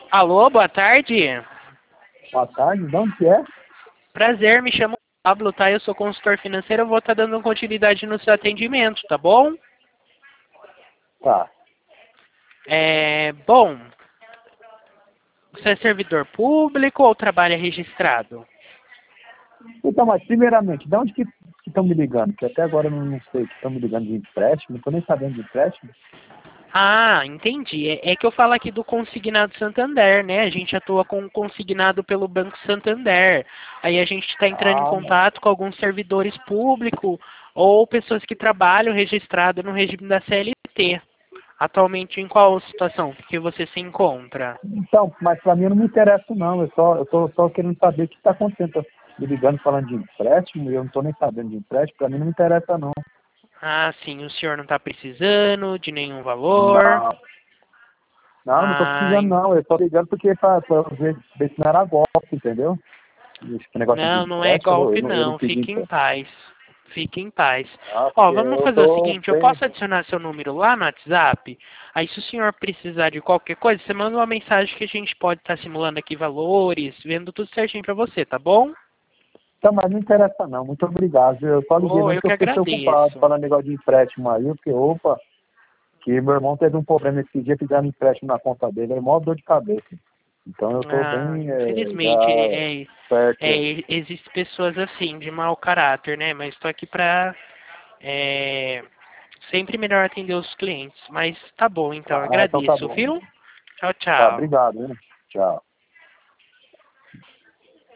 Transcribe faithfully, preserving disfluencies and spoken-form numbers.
Alô, boa tarde. Boa tarde, de onde que é? Prazer, me chamo Pablo, tá? Eu sou consultor financeiro, eu vou estar dando continuidade no seu atendimento, tá bom? Tá. É, bom, você é servidor público ou trabalha registrado? Então, mas primeiramente, de onde que estão me ligando? Que até agora eu não, não sei que estão me ligando de empréstimo, não estou nem sabendo de empréstimo. Ah, entendi. É, é que eu falo aqui do Consignado Santander, né? A gente atua com o consignado pelo Banco Santander. Aí a gente está entrando em Ah, não. contato com alguns servidores públicos ou pessoas que trabalham registrado no regime da C L T. Atualmente, em qual situação que você se encontra? Então, mas para mim não me interessa não, eu só eu tô só querendo saber o que está acontecendo. Tô me ligando falando de empréstimo e eu não estou nem sabendo de empréstimo, para mim não me interessa não. Ah, sim, o senhor não está precisando de nenhum valor. Não, não, não estou Ah, precisando en- não, eu estou ligando porque para ver, ver se não era golpe, entendeu? Esse negócio de não, não é empréstimo, eu golpe não, eu não não. pedi Fique em empréstimo. paz. Fique em paz. Ah, Ó, porque vamos eu fazer o estou seguinte, eu bem. posso adicionar seu número lá no WhatsApp? Aí se o senhor precisar de qualquer coisa, você manda uma mensagem que a gente pode estar simulando aqui valores, vendo tudo certinho pra você, tá bom? Então, mas não interessa não, muito obrigado. Eu só liguei Oh, mesmo eu porque que eu fiquei preocupado agradeço. falando negócio de empréstimo aí, porque, opa, que meu irmão teve um problema esse dia, fizeram empréstimo na conta dele, é maior dor de cabeça. Então eu tô Ah, bem é, infelizmente, já é, é, certo. é, existem pessoas assim, de mau caráter, né? Mas estou aqui pra é, sempre melhor atender os clientes. Mas tá bom, então, Ah, então tá agradeço, bom. viu? Tchau, Tá, tchau. obrigado, né? Tchau.